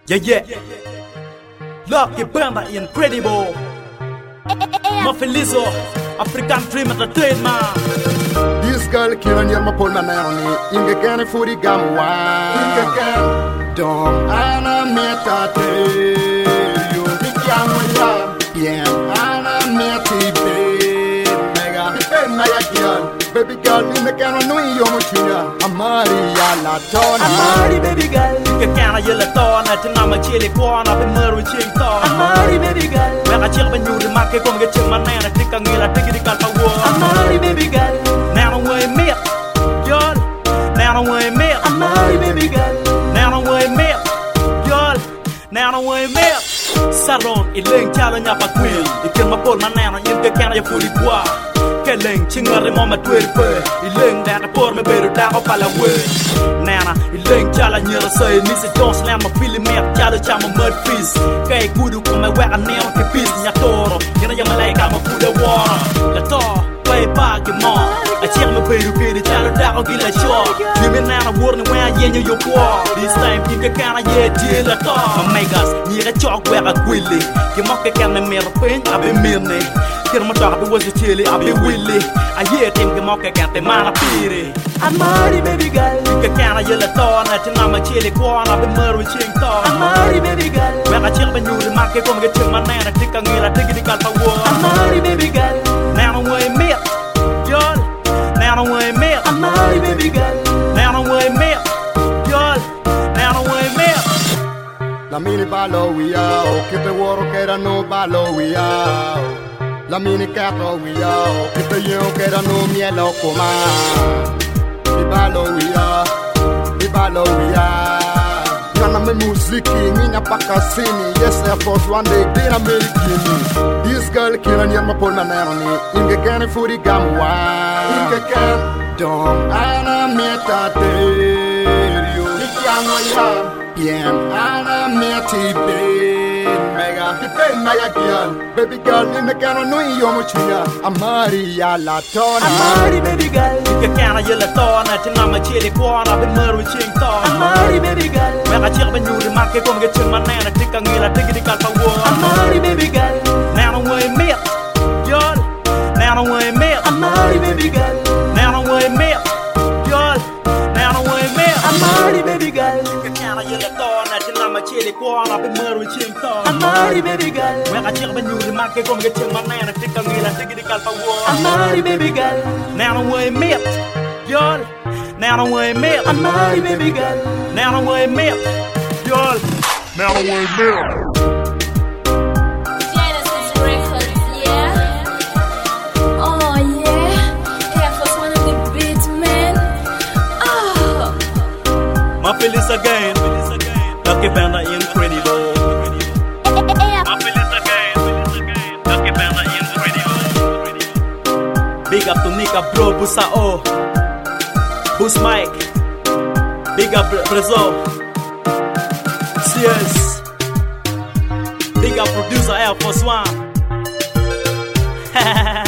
Yeah. Lucky Banda incredible. Mafelizo African dream at the trademark. This girl killing your pull my man Inga can for the gamwa. Inga can don't Anna metate you Bikiamwa. Yeah, Anna mete mega mega girl. Baby girl, in the can know you muchina. Amaria la tona. Amari baby girl. You can't yell at all. I think I'm a chili corn up in Murray Ching Town. Amari baby girl. When I chill when you the market come get your man and I think I'm gonna take it out the war. Amari baby girl. Now I'm way me. Girl. Now I'm way me. Amari baby girl. Now I'm way me. Girl. Now I'm way me. Saron, it link challenge up a queen. You kill my pole, my nana, you can't you fully bois. Kelling, chingare mama twerpe. Iling that a poor me better down up all away. Nana, iling challenge near the say, Mrs. Don't slam a feeling me up, challenge I'm a mud piece. Kay kudu come my way and nail the piece in your toro. You know you're like I'm a good water. The door, way back your mom. I check my baby, the challenge down, get a shot. You mean now I'm warning when I hear you war. This time you can't yet deal at all. My megas, you a chalk where I quilly. You mock a can of mirror paint, I've been mirroring. Get my dog, it was a chili, I'll be willy. I hear him the mock against the man of pity. I'm married, baby girl. You can't yell at all, I'm a chili corn, I've been Murray Ching Town. I'm married, baby girl. When I chill when you the market, come get your man and I think I'm gonna take it out the war. I'm married, baby girl. Now I'm way me. Girl. Now I'm way me. I'm married, baby girl. Now I'm way me. Girl. Now I'm way me. La mini ballo we are, keep the water get a no ballo we are. La mini capo we are, keep the young get a no mielo coma. The ballo we are. Nana me musiki, nina pakasini. Yes, Air Force One day, did American. This girl killing your pull my nanny. Inga can for the gamwa. Inga can don't Anna metate you. Bikiamwa. Yeah, Anna mete mega girl. Baby girl, in the can know you muchina. Amaria la tona. Amari baby girl. You can't yell at all. I think I'm a chili corn up in Murray Ching Town. Amari baby girl. When I chill when you the market come get your man and I think I'm gonna take it out the war. Amari baby girl. Now I'm way me. Girl. Now I'm way me. Amari baby girl. Now I'm way me. Girl. Now I'm way me. Amari baby girl. You can't yell at all. I think I'm a chili corn up in Murray Ching Town. Amari baby girl. When I chill when you the market come get your man and I think I'm gonna take it out the war. Amari baby girl. Now I'm way me. Girl. Now I'm way me. Amari baby girl. Now I'm way me. Girl. Now I'm way me. Feliz again, Lucky Banda incredible. Feliz again, Lucky Banda incredible. Big up to Nika bro, Busa O, Bus Mike, big up Brazil, CS, big up producer Air Force One.